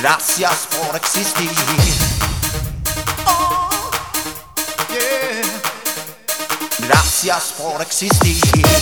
Gracias por existir. Oh, yeah. Gracias por existir.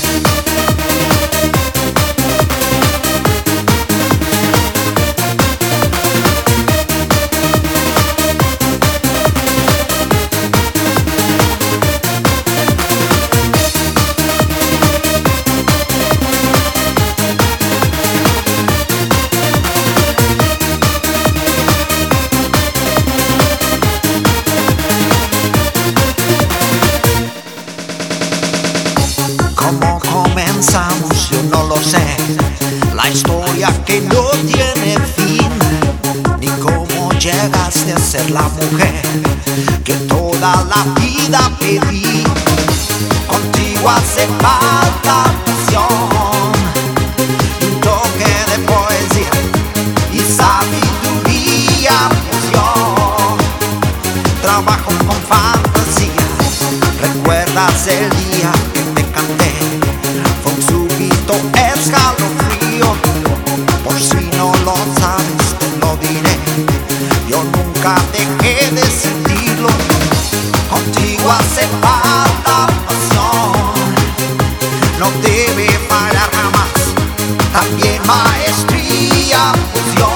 ¿Cómo comenzamos? Yo no lo sé. La historia que no tiene fin. Ni cómo llegaste a ser la mujer que toda la vida pedí. Contigo hace falta pasión, un toque de poesía y sabiduría. Pues yo trabajo con fantasía. ¿Recuerdas el día que te canté? Fue un súbito escalofrío. Por si no lo sabes, te lo diré. Yo nunca dejé de sentirlo. Contigo hace falta pasión. No debe fallar jamás. También maestría, pues yo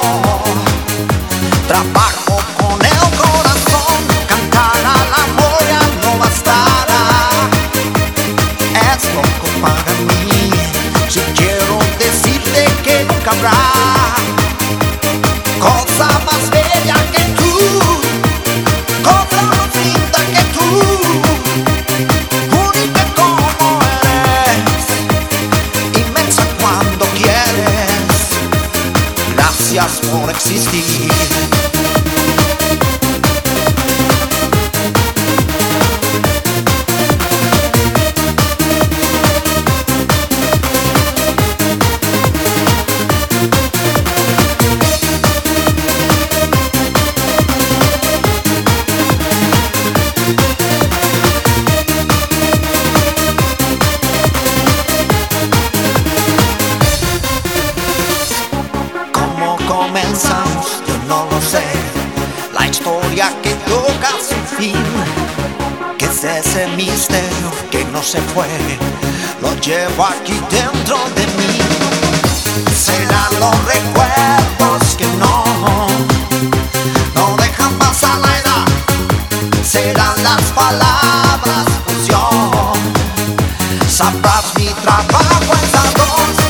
trabajo con el corazón. Cantar al amor ya no bastará. Es poco para mí. Si quiero decirte que nunca habrá cosa más bella que tú, cosa más linda que tú, única como eres, inmensa cuando quieres. Gracias por existir. Comenzamos, yo no lo sé. La historia que toca su fin. ¿Qué es ese misterio que no se fue? Lo llevo aquí dentro de mí. Serán los recuerdos que no dejan pasar la edad. Serán las palabras, pues yo sabrás mi trabajo es a dos.